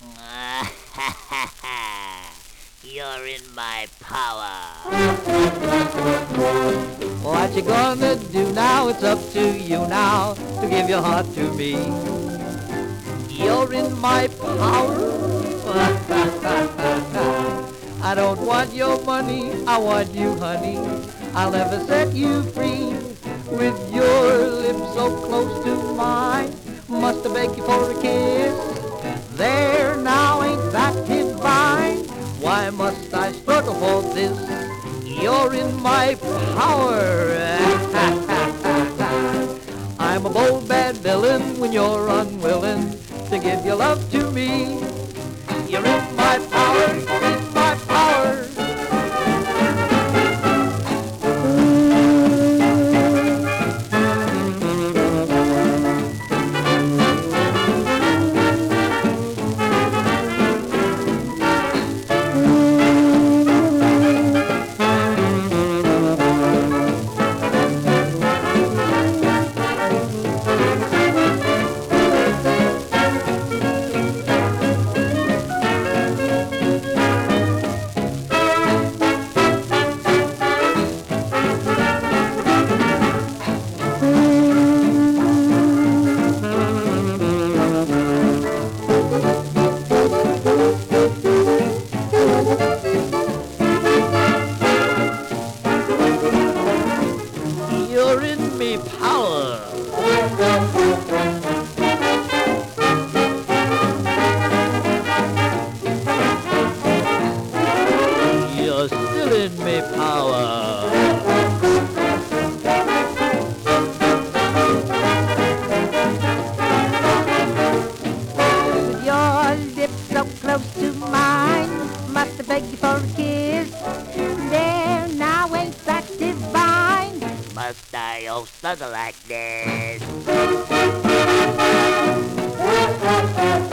You're in my power. What you gonna do now? It's up to you now to give your heart to me. You're in my power. I don't want your money, I want you, honey. I'll never set you free. With your lips so close to mine, must I beg you for a kiss? There now, ain't that divine? Why must I struggle for this? You're in my power. I'm a bold bad villain when you're unwilling to give your love to me. You're in my power, in my power. You're in me power. You're still in me power. With your lips so close to mine, must I beg you for a kiss? There now, ain't that divine? Must I all struggle like this?